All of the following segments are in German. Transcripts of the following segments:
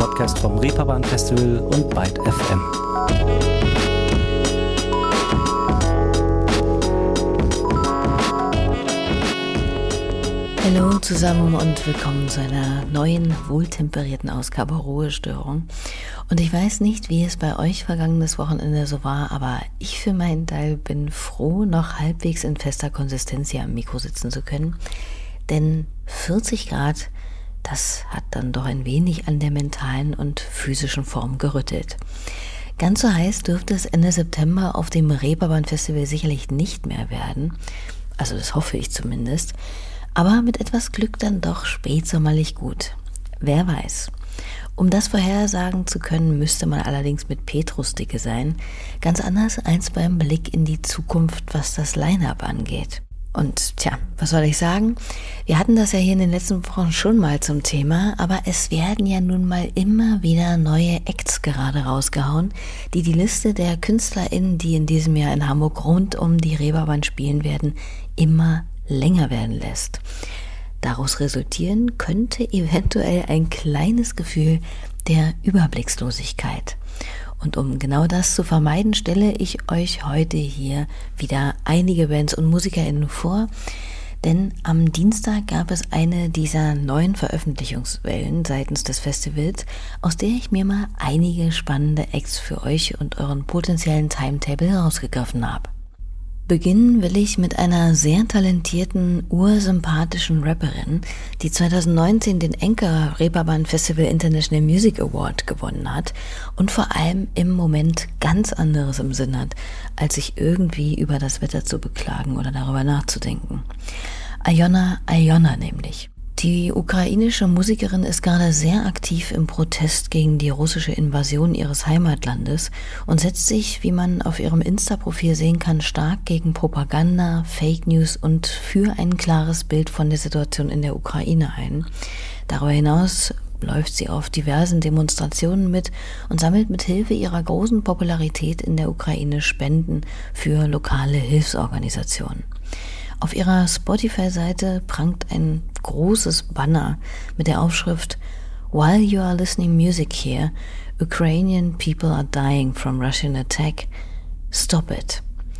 Podcast vom Reeperbahn Festival und Byte FM. Hallo zusammen und willkommen zu einer neuen, wohltemperierten Ausgabe Ruhestörung. Und ich weiß nicht, wie es bei euch vergangenes Wochenende so war, aber ich für meinen Teil bin froh, noch halbwegs in fester Konsistenz hier am Mikro sitzen zu können. Denn 40 Grad, das hat dann doch ein wenig an der mentalen und physischen Form gerüttelt. Ganz so heiß dürfte es Ende September auf dem Reeperbahn Festival sicherlich nicht mehr werden. Also das hoffe ich zumindest. Aber mit etwas Glück dann doch spätsommerlich gut. Wer weiß. Um das vorhersagen zu können, müsste man allerdings mit Petrusdicke sein. Ganz anders als beim Blick in die Zukunft, was das Line-Up angeht. Und tja, was soll ich sagen? Wir hatten das ja hier in den letzten Wochen schon mal zum Thema, aber es werden ja nun mal immer wieder neue Acts gerade rausgehauen, die die Liste der KünstlerInnen, die in diesem Jahr in Hamburg rund um die Reeperbahn spielen werden, immer länger werden lässt. Daraus resultieren könnte eventuell ein kleines Gefühl der Überblickslosigkeit. Und um genau das zu vermeiden, stelle ich euch heute hier wieder einige Bands und MusikerInnen vor, denn am Dienstag gab es eine dieser neuen Veröffentlichungswellen seitens des Festivals, aus der ich mir mal einige spannende Acts für euch und euren potenziellen Timetable herausgegriffen habe. Beginnen will ich mit einer sehr talentierten, ursympathischen Rapperin, die 2019 den Anchor Reeperbahn Festival International Music Award gewonnen hat und vor allem im Moment ganz anderes im Sinn hat, als sich irgendwie über das Wetter zu beklagen oder darüber nachzudenken. Alyona nämlich. Die ukrainische Musikerin ist gerade sehr aktiv im Protest gegen die russische Invasion ihres Heimatlandes und setzt sich, wie man auf ihrem Insta-Profil sehen kann, stark gegen Propaganda, Fake News und für ein klares Bild von der Situation in der Ukraine ein. Darüber hinaus läuft sie auf diversen Demonstrationen mit und sammelt mit Hilfe ihrer großen Popularität in der Ukraine Spenden für lokale Hilfsorganisationen. Auf ihrer Spotify-Seite prangt ein großes Banner mit der Aufschrift "While you are listening music here, Ukrainian people are dying from Russian attack. Stop it."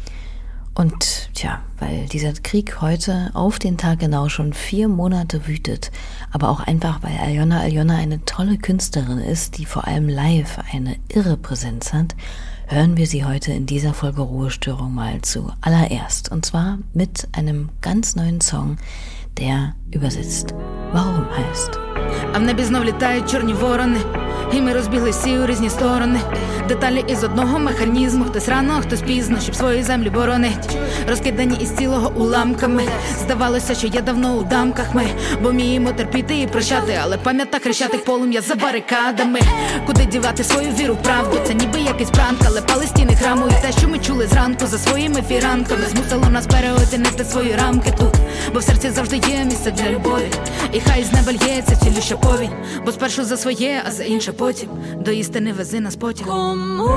Und tja, weil dieser Krieg heute auf den Tag genau schon 4 Monate wütet, aber auch einfach, weil Alyona eine tolle Künstlerin ist, die vor allem live eine irre Präsenz hat, hören wir sie heute in dieser Folge Ruhestörung mal zuallererst. Und zwar mit einem ganz neuen Song, der übersetzt "Warum" heißt. А в небі знов літають чорні ворони, і ми розбіглись всі у різні сторони. Деталі із одного механізму, хтось рано, хтось пізно, щоб свої землі боронить. Розкидані із цілого уламками. Здавалося, що я давно у дамках ми, бо вміємо терпіти і прощати, але пам'ята хрещатик полум'я за барикадами. Куди дівати свою віру в правду? Це ніби якийсь пранк, але пали стіни храму. І те, що ми чули зранку за своїми фіранками, змусило нас переоцінити свої рамки тут, бо в серці завжди є місце для любові. І хай з неба лється цілюща повінь, бо спершу за своє, а за інше потім. До істини вези нас потяг. Кому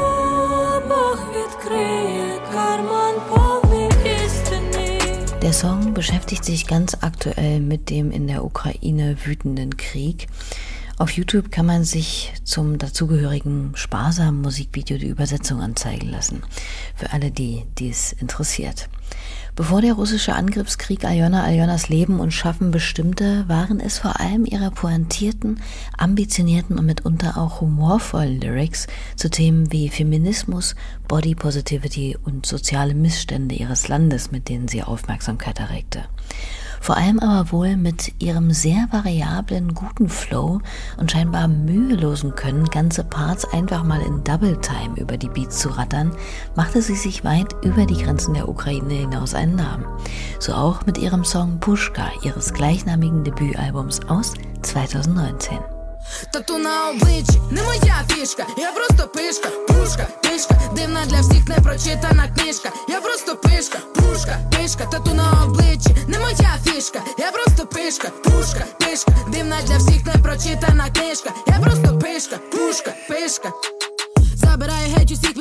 Бог відкриє карман повний істини? Der Song beschäftigt sich ganz aktuell mit dem in der Ukraine wütenden Krieg. Auf YouTube kann man sich zum dazugehörigen sparsamen Musikvideo die Übersetzung anzeigen lassen. Für alle, die dies interessiert. Bevor der russische Angriffskrieg Alyonas Leben und Schaffen bestimmte, waren es vor allem ihre pointierten, ambitionierten und mitunter auch humorvollen Lyrics zu Themen wie Feminismus, Body Positivity und soziale Missstände ihres Landes, mit denen sie Aufmerksamkeit erregte. Vor allem aber wohl mit ihrem sehr variablen, guten Flow und scheinbar mühelosen Können, ganze Parts einfach mal in Double Time über die Beats zu rattern, machte sie sich weit über die Grenzen der Ukraine hinaus einen Namen. So auch mit ihrem Song Pushka, ihres gleichnamigen Debütalbums aus 2019. Тату на обличчі, не моя фішка, я просто пишка, пушка, пишка, дивна для всіх непрочитана книжка, я просто пишка, пушка, пишка, тату на обличчі, не моя фішка, я просто пишка, пушка, пишка, дивна для всіх непрочитана книжка, я просто пишка, пушка, пишка. Забираю геть усіх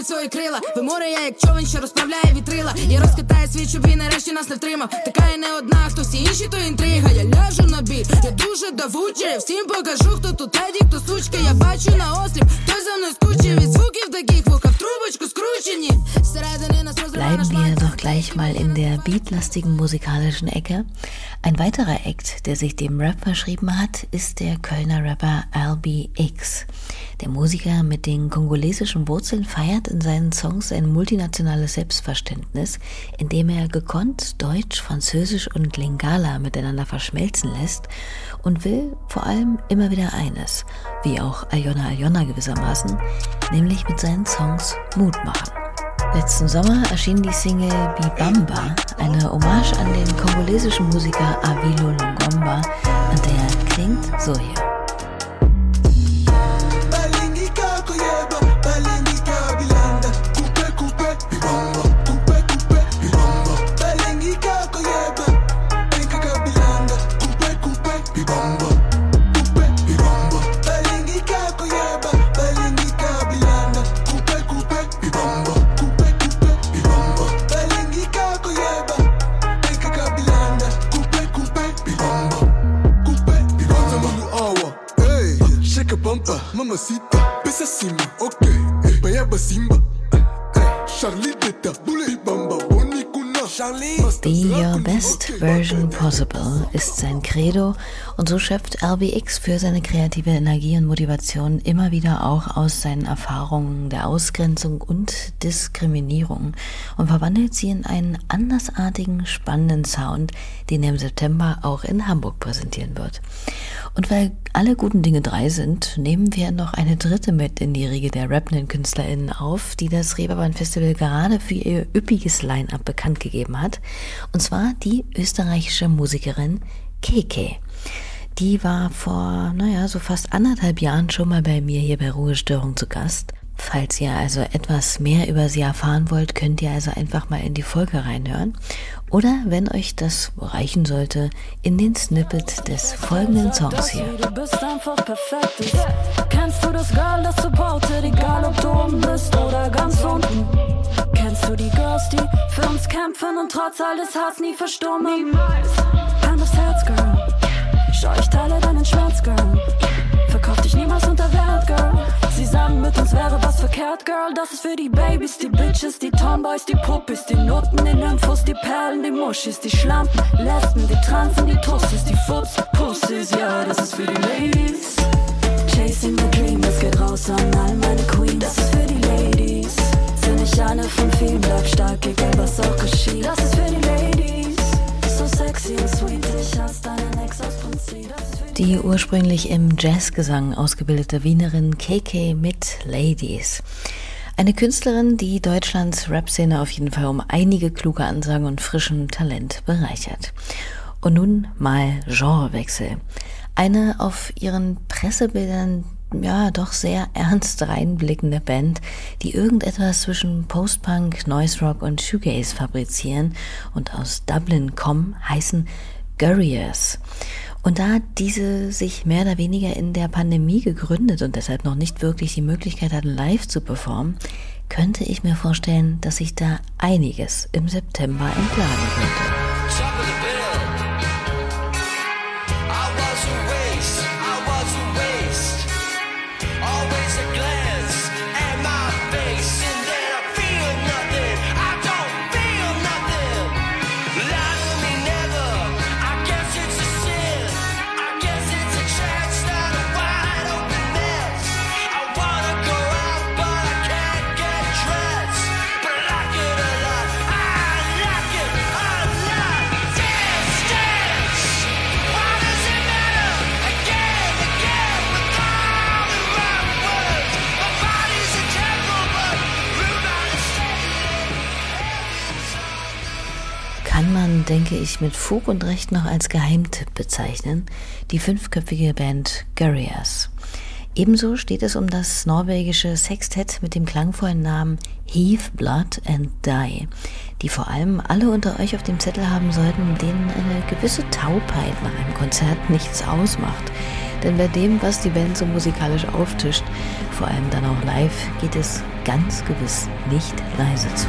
під свої крила. Виморе я як човен, що розправляє вітрила. Я розкатаю світ, щоб він нарешті нас не втримав. Така і не одна, хто всі інші, то інтрига. Я ляжу на бій, я дуже давуча. Я всім покажу, хто тут леді, хто сучка. Я бачу на осліп, хто за мною скучив. Від звуків таких вуха в трубочку скручені. Всередині нас розриває наш Bleiben wir doch gleich mal in der beatlastigen musikalischen Ecke. Ein weiterer Act, der sich dem Rap verschrieben hat, ist der Kölner Rapper LBX. Der Musiker mit den kongolesischen Wurzeln feiert in seinen Songs ein multinationales Selbstverständnis, indem er gekonnt Deutsch, Französisch und Lingala miteinander verschmelzen lässt und will vor allem immer wieder eines, wie auch Alyona Alyona gewissermaßen, nämlich mit seinen Songs Mut machen. Letzten Sommer erschien die Single Bibamba, eine Hommage an den kongolesischen Musiker Avilo Longomba, und der klingt so hier. Mamacita, pesa cima, ok, Bayaba Simba, Charlie Detta, Bibamba, Bonicuna, Charlie. Be your best version possible ist sein Credo, und so schöpft LBX für seine kreative Energie und Motivation immer wieder auch aus seinen Erfahrungen der Ausgrenzung und Diskriminierung und verwandelt sie in einen andersartigen, spannenden Sound, den er im September auch in Hamburg präsentieren wird. Und weil alle guten Dinge drei sind, nehmen wir noch eine dritte mit in die Riege der rappenden KünstlerInnen auf, die das Reeperbahn Festival gerade für ihr üppiges Line-Up bekannt gegeben hat. Und zwar die österreichische Musikerin KK. Die war vor, so fast 1,5 Jahren schon mal bei mir hier bei Ruhestörung zu Gast. Falls ihr also etwas mehr über sie erfahren wollt, könnt ihr also einfach mal in die Folge reinhören. Oder, wenn euch das reichen sollte, in den Snippet des folgenden Songs hier. Du bist einfach perfekt. Kennst du das Girl, das supportet, egal ob du oben bist oder ganz unten? Kennst du die Girls, die für uns kämpfen und trotz alles Hass nie verstummen? Hand aufs Herz, Girl. Schau, ich teile deinen Schmerz, Girl. Verkauf dich niemals unter Wert, Girl. Sie sagen, mit uns wäre was verkehrt, Girl. Das ist für die Babys, die Bitches, die Tomboys, die Puppis, die Nutten, die Nymphos, die Perlen, die Muschis, die Schlampen, Lesben, die Transen, die Tussis, die Futs, Pussys. Ja, das ist für die Ladies. Chasing the dream, das geht raus an all meine Queens. Das ist für die Ladies. Sind nicht eine von vielen, bleib stark, egal was auch geschieht. Das ist für die Ladies. So sexy und sweet, ich hasse deinen Ex aus Prinzip. Die ursprünglich im Jazzgesang ausgebildete Wienerin KK mit Ladies. Eine Künstlerin, die Deutschlands Rap-Szene auf jeden Fall um einige kluge Ansagen und frischem Talent bereichert. Und nun mal Genrewechsel. Eine auf ihren Pressebildern doch sehr ernst reinblickende Band, die irgendetwas zwischen Post-Punk, Noise Rock und Shoegaze fabrizieren und aus Dublin kommen, heißen Guerriers. Und da diese sich mehr oder weniger in der Pandemie gegründet und deshalb noch nicht wirklich die Möglichkeit hatten, live zu performen, könnte ich mir vorstellen, dass sich da einiges im September entladen könnte. Kann man, denke ich, mit Fug und Recht noch als Geheimtipp bezeichnen, die 5-köpfige Band Guerriers. Ebenso steht es um das norwegische Sextett mit dem klangvollen Namen Heave, Blood and Die, die vor allem alle unter euch auf dem Zettel haben sollten, denen eine gewisse Taubheit nach einem Konzert nichts ausmacht. Denn bei dem, was die Band so musikalisch auftischt, vor allem dann auch live, geht es ganz gewiss nicht leise zu.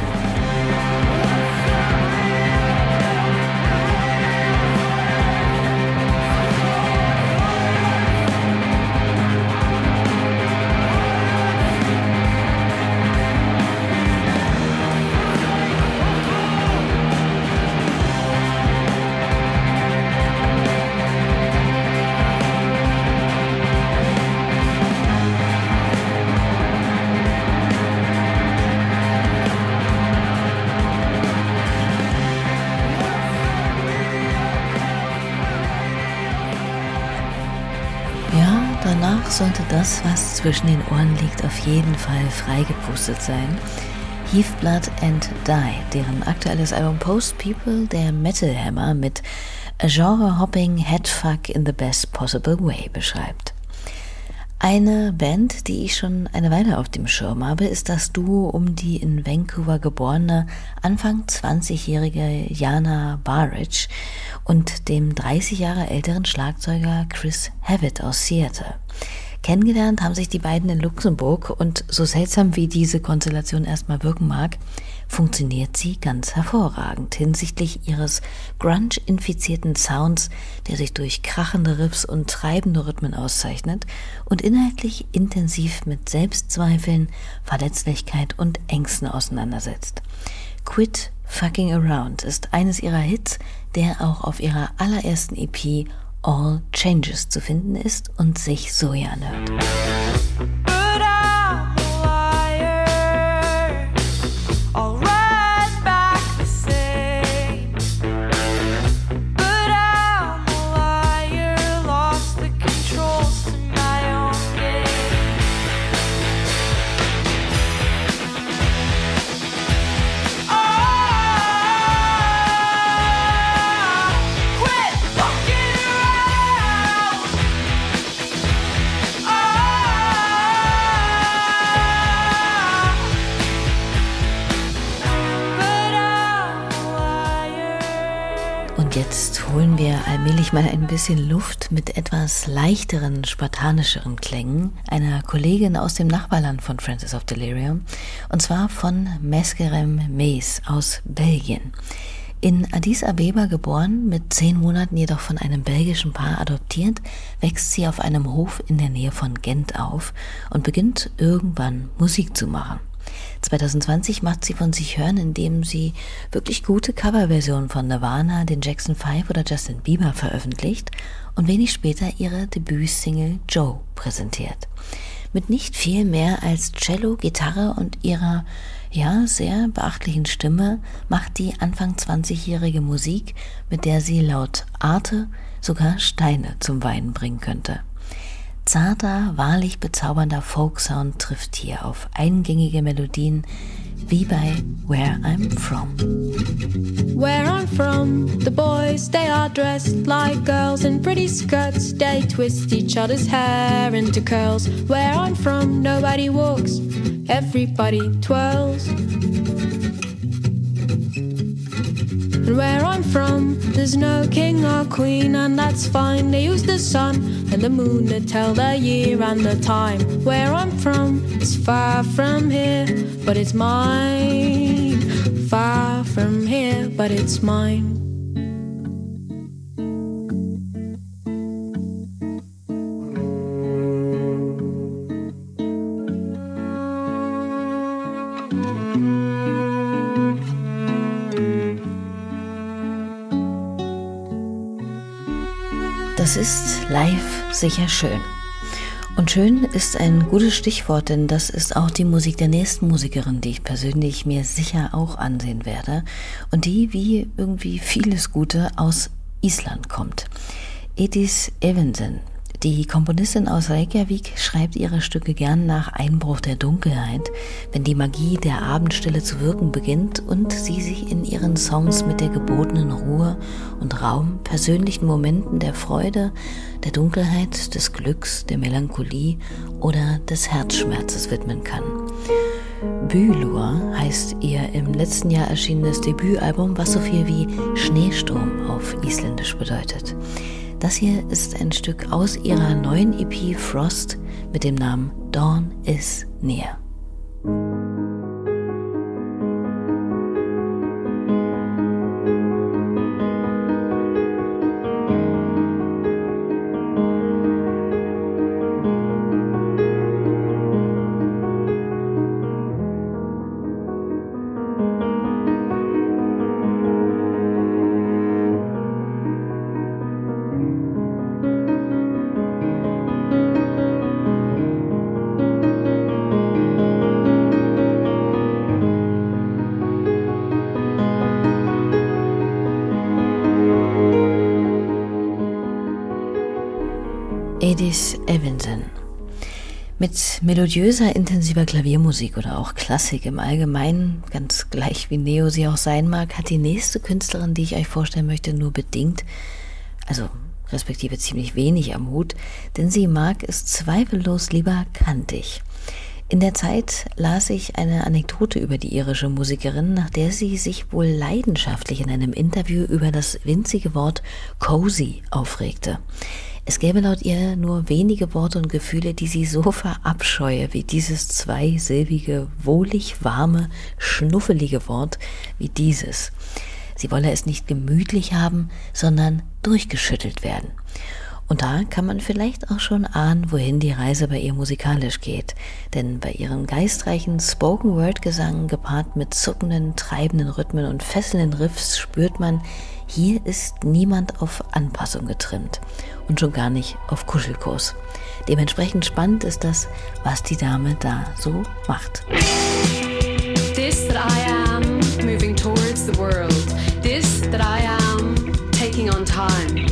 Danach sollte das, was zwischen den Ohren liegt, auf jeden Fall freigepustet sein. Heave Blood and Die, deren aktuelles Album Post People der Metal Hammer mit A Genre-Hopping Headfuck in the Best Possible Way beschreibt. Eine Band, die ich schon eine Weile auf dem Schirm habe, ist das Duo um die in Vancouver geborene, Anfang 20-jährige Jana Barrage und dem 30 Jahre älteren Schlagzeuger Chris Havitt aus Seattle. Kennengelernt haben sich die beiden in Luxemburg und so seltsam wie diese Konstellation erstmal wirken mag, funktioniert sie ganz hervorragend hinsichtlich ihres grunge-infizierten Sounds, der sich durch krachende Riffs und treibende Rhythmen auszeichnet und inhaltlich intensiv mit Selbstzweifeln, Verletzlichkeit und Ängsten auseinandersetzt. Quit Fucking Around ist eines ihrer Hits, der auch auf ihrer allerersten EP All Changes zu finden ist und sich so hier anhört. Jetzt holen wir allmählich mal ein bisschen Luft mit etwas leichteren, spartanischeren Klängen einer Kollegin aus dem Nachbarland von Francis of Delirium, und zwar von Meskerem Mees aus Belgien. In Addis Abeba geboren, mit 10 Monaten jedoch von einem belgischen Paar adoptiert, wächst sie auf einem Hof in der Nähe von Gent auf und beginnt irgendwann Musik zu machen. 2020 macht sie von sich hören, indem sie wirklich gute Coverversionen von Nirvana, den Jackson 5 oder Justin Bieber veröffentlicht und wenig später ihre Debütsingle Joe präsentiert. Mit nicht viel mehr als Cello, Gitarre und ihrer sehr beachtlichen Stimme macht die Anfang 20-jährige Musik, mit der sie laut Arte sogar Steine zum Weinen bringen könnte. Zarter, wahrlich bezaubernder Folksound trifft hier auf eingängige Melodien wie bei Where I'm From. Where I'm from, the boys, they are dressed like girls in pretty skirts. They twist each other's hair into curls. Where I'm from, nobody walks, everybody twirls. And where I'm from, there's no king or queen, and that's fine. They use the sun and the moon to tell the year and the time. Where I'm from is far from here, but it's mine. Far from here, but it's mine. Das ist live sicher schön. Und schön ist ein gutes Stichwort, denn das ist auch die Musik der nächsten Musikerin, die ich persönlich mir sicher auch ansehen werde und die, wie irgendwie vieles Gute, aus Island kommt. Edith Evensen, die Komponistin aus Reykjavik, schreibt ihre Stücke gern nach Einbruch der Dunkelheit, wenn die Magie der Abendstille zu wirken beginnt und sie sich in ihren Songs mit der gebotenen Ruhe und Raum, persönlichen Momenten der Freude, der Dunkelheit, des Glücks, der Melancholie oder des Herzschmerzes widmen kann. Bylur heißt ihr im letzten Jahr erschienenes Debütalbum, was so viel wie Schneesturm auf Isländisch bedeutet. Das hier ist ein Stück aus ihrer neuen EP Frost mit dem Namen Dawn is Near. Edith Evenson. Mit melodiöser, intensiver Klaviermusik oder auch Klassik im Allgemeinen, ganz gleich wie Neo sie auch sein mag, hat die nächste Künstlerin, die ich euch vorstellen möchte, nur bedingt, also respektive ziemlich wenig am Hut, denn sie mag es zweifellos lieber kantig. In der Zeit las ich eine Anekdote über die irische Musikerin, nach der sie sich wohl leidenschaftlich in einem Interview über das winzige Wort cozy aufregte. Es gäbe laut ihr nur wenige Worte und Gefühle, die sie so verabscheue, wie dieses zweisilbige, wohlig warme, schnuffelige Wort wie dieses. Sie wolle es nicht gemütlich haben, sondern durchgeschüttelt werden. Und da kann man vielleicht auch schon ahnen, wohin die Reise bei ihr musikalisch geht. Denn bei ihrem geistreichen Spoken-Word-Gesang gepaart mit zuckenden, treibenden Rhythmen und fesselnden Riffs spürt man, hier ist niemand auf Anpassung getrimmt und schon gar nicht auf Kuschelkurs. Dementsprechend spannend ist das, was die Dame da so macht. This that I am, moving towards the world. This that I am, taking on time.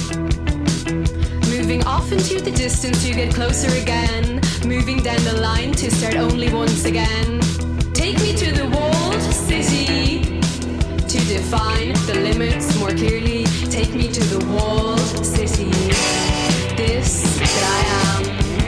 Moving off into the distance to get closer again. Moving down the line to start only once again. Take me to the walled city to define the limits more clearly. Take me to the walled city. This that I am.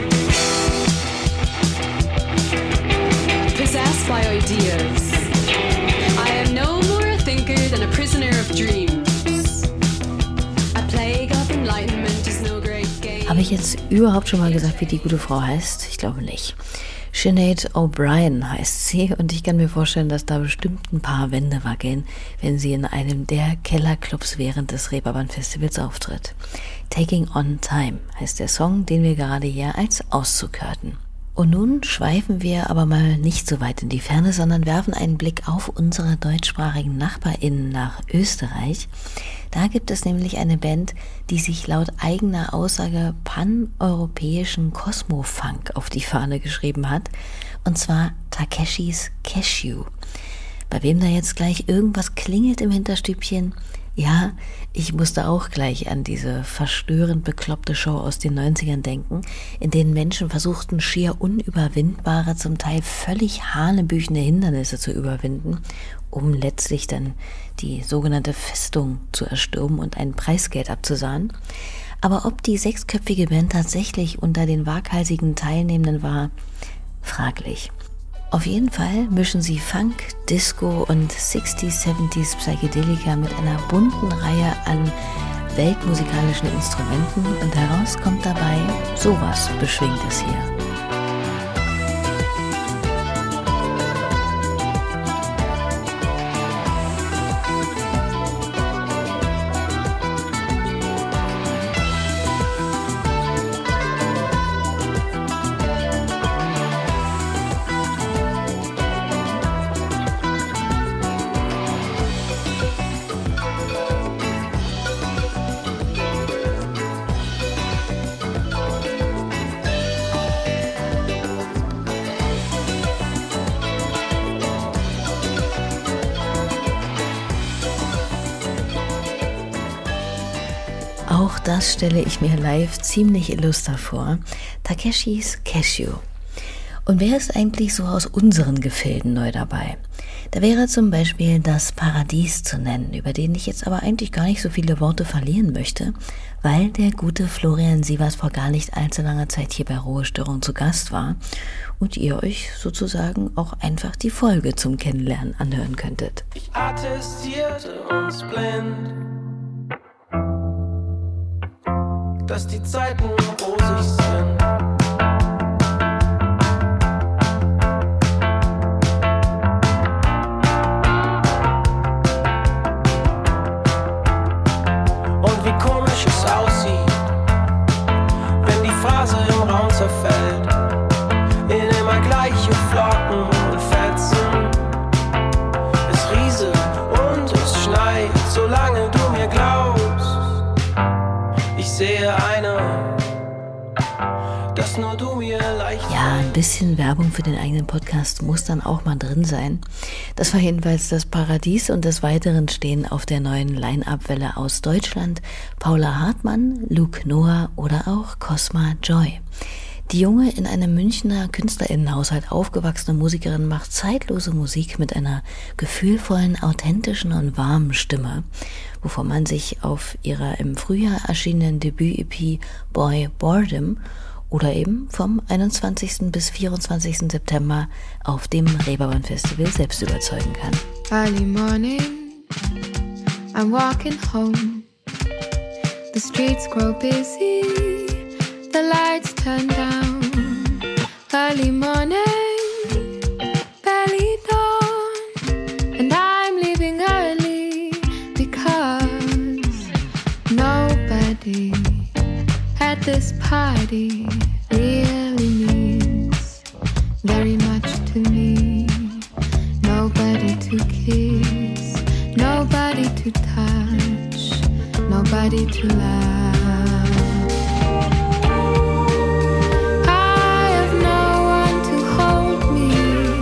Possessed by ideas. I am no more a thinker than a prisoner of dreams. A plague of enlightenment is no great game. Habe ich jetzt überhaupt schon mal gesagt, wie die gute Frau heißt? Ich glaube nicht. Sinead O'Brien heißt sie und ich kann mir vorstellen, dass da bestimmt ein paar Wände wackeln, wenn sie in einem der Kellerclubs während des Reeperbahn-Festivals auftritt. Taking on Time heißt der Song, den wir gerade hier als Auszug hörten. Und nun schweifen wir aber mal nicht so weit in die Ferne, sondern werfen einen Blick auf unsere deutschsprachigen NachbarInnen nach Österreich. Da gibt es nämlich eine Band, die sich laut eigener Aussage pan-europäischen Cosmo-Funk auf die Fahne geschrieben hat, und zwar Takeshis Cashew. Bei wem da jetzt gleich irgendwas klingelt im Hinterstübchen? Ja, ich musste auch gleich an diese verstörend bekloppte Show aus den 90ern denken, in denen Menschen versuchten, schier unüberwindbare, zum Teil völlig hanebüchene Hindernisse zu überwinden, um letztlich dann die sogenannte Festung zu erstürmen und ein Preisgeld abzusahnen. Aber ob die sechsköpfige Band tatsächlich unter den waghalsigen Teilnehmenden war, fraglich. Auf jeden Fall mischen sie Funk, Disco und 60s, 70s Psychedelika mit einer bunten Reihe an weltmusikalischen Instrumenten und heraus kommt dabei sowas Beschwingtes hier. Auch das stelle ich mir live ziemlich illuster vor. Takeshis Cashew. Und wer ist eigentlich so aus unseren Gefilden neu dabei? Da wäre zum Beispiel Das Paradies zu nennen, über den ich jetzt aber eigentlich gar nicht so viele Worte verlieren möchte, weil der gute Florian Sievers vor gar nicht allzu langer Zeit hier bei Ruhestörung zu Gast war und ihr euch sozusagen auch einfach die Folge zum Kennenlernen anhören könntet. Ich attestierte uns blind, dass die Zeiten rosig sind. Und wie komisch es aussieht, wenn die Phrase im Raum zerfällt, in immer gleiche Flocken und Fetzen. Es rieselt und es schneit, solange du mir glaubst. Ich sehe eine, dass nur du mir leicht. Ja, ein bisschen Werbung für den eigenen Podcast muss dann auch mal drin sein. Das war jedenfalls das Paradies und des Weiteren stehen auf der neuen Line-Up-Welle aus Deutschland Paula Hartmann, Luke Noah oder auch Cosma Joy. Die junge, in einem Münchner KünstlerInnenhaushalt aufgewachsene Musikerin macht zeitlose Musik mit einer gefühlvollen, authentischen und warmen Stimme, wovon man sich auf ihrer im Frühjahr erschienenen Debüt-EP Boy Boredom oder eben vom 21. bis 24. September auf dem Reeperbahn Festival selbst überzeugen kann. Early morning, I'm walking home. The streets grow busy, the lights turn down. Early morning, barely dawn, and I'm leaving early because nobody at this party really means very much to me. Nobody to kiss, nobody to touch, nobody to love. I have no one to hold me,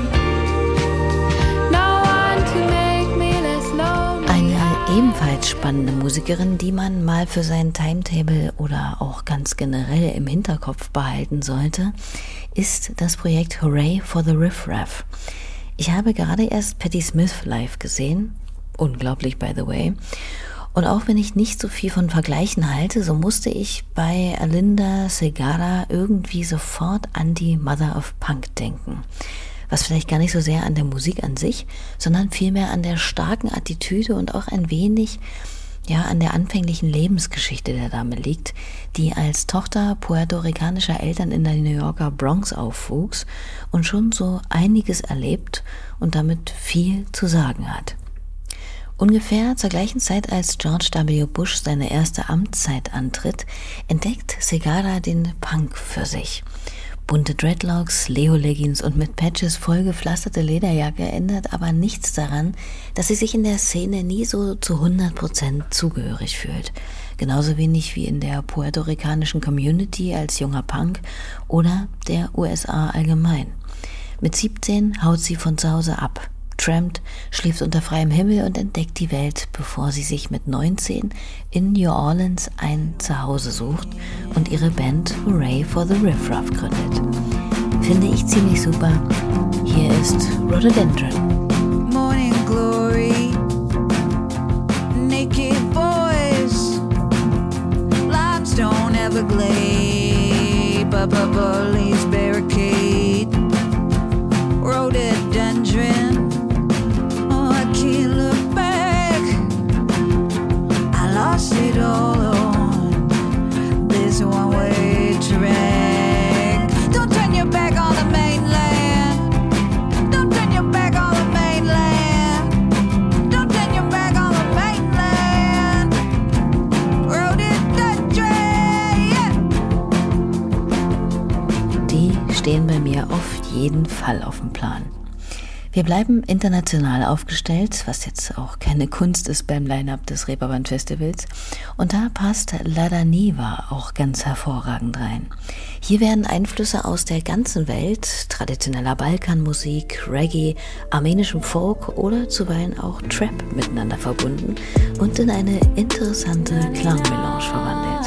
no one to make me less lonely. Eine ebenfalls spannende Musikerin, die man mal für sein Timetable oder auch ganz generell im Hinterkopf behalten sollte, ist das Projekt Hooray for the Riff Raff. Ich habe gerade erst Patti Smith live gesehen, unglaublich by the way, und auch wenn ich nicht so viel von Vergleichen halte, so musste ich bei Alinda Segarra irgendwie sofort an die Mother of Punk denken. Was vielleicht gar nicht so sehr an der Musik an sich, sondern vielmehr an der starken Attitüde und auch ein wenig an der anfänglichen Lebensgeschichte der Dame liegt, die als Tochter puerto-ricanischer Eltern in der New Yorker Bronx aufwuchs und schon so einiges erlebt und damit viel zu sagen hat. Ungefähr zur gleichen Zeit, als George W. Bush seine erste Amtszeit antritt, entdeckt Segarra den Punk für sich. Bunte Dreadlocks, Leo-Leggings und mit Patches vollgepflasterte Lederjacke ändert aber nichts daran, dass sie sich in der Szene nie so zu 100% zugehörig fühlt. Genauso wenig wie in der puerto-ricanischen Community als junger Punk oder der USA allgemein. Mit 17 haut sie von zu Hause ab, trampt, schläft unter freiem Himmel und entdeckt die Welt, bevor sie sich mit 19 in New Orleans ein Zuhause sucht und ihre Band Hooray for the Riff Raff gründet. Finde ich ziemlich super. Hier ist Rhododendron. Morning glory, naked boys, limestone Everglade, police barricade, rhododendron. Lost it all on this one-way track. Don't turn your back on the mainland. Don't turn your back on the mainland. Don't turn your back on the mainland. Rhododendron, yeah. Die stehen bei mir auf jeden Fall auf dem Plan. Wir bleiben international aufgestellt, was jetzt auch keine Kunst ist beim Line-Up des Reeperbahn Festivals. Und da passt Lada Niva auch ganz hervorragend rein. Hier werden Einflüsse aus der ganzen Welt, traditioneller Balkanmusik, Reggae, armenischem Folk oder zuweilen auch Trap miteinander verbunden und in eine interessante Klangmelange verwandelt.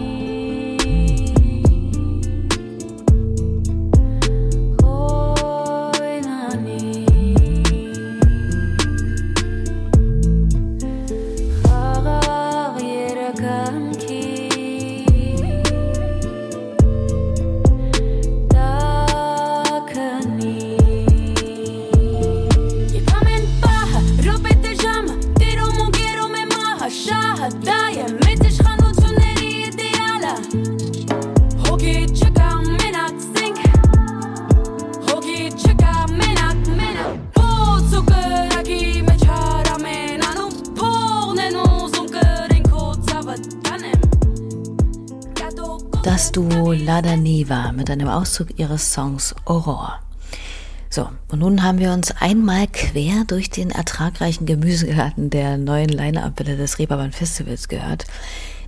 Das Duo Lada Niva mit einem Auszug ihres Songs Aurore. So, und nun haben wir uns einmal quer durch den ertragreichen Gemüsegarten der neuen Line-Up-Welle des Reeperbahn Festivals gehört.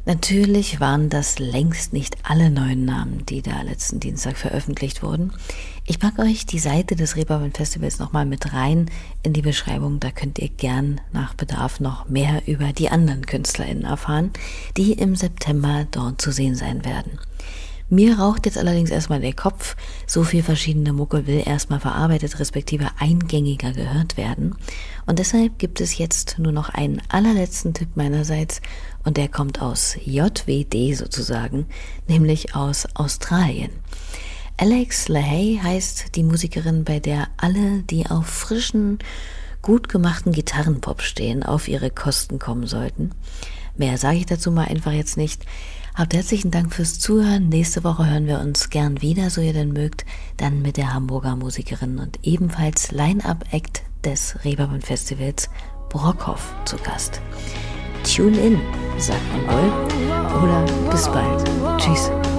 Natürlich waren das längst nicht alle neuen Namen, die da letzten Dienstag veröffentlicht wurden. Ich packe euch die Seite des Reeperbahn Festivals nochmal mit rein in die Beschreibung. Da könnt ihr gern nach Bedarf noch mehr über die anderen KünstlerInnen erfahren, die im September dort zu sehen sein werden. Mir raucht jetzt allerdings erstmal der Kopf. So viel verschiedene Mucke will erstmal verarbeitet, respektive eingängiger gehört werden. Und deshalb gibt es jetzt nur noch einen allerletzten Tipp meinerseits. Und der kommt aus JWD sozusagen, nämlich aus Australien. Alex Lahey heißt die Musikerin, bei der alle, die auf frischen, gut gemachten Gitarrenpop stehen, auf ihre Kosten kommen sollten. Mehr sage ich dazu mal einfach jetzt nicht. Habt herzlichen Dank fürs Zuhören. Nächste Woche hören wir uns gern wieder, so ihr denn mögt, dann mit der Hamburger Musikerin und ebenfalls Line-Up-Act des Reeperbahn Festivals Brockhoff zu Gast. Tune in, sagt man wohl. Oder bis bald. Tschüss.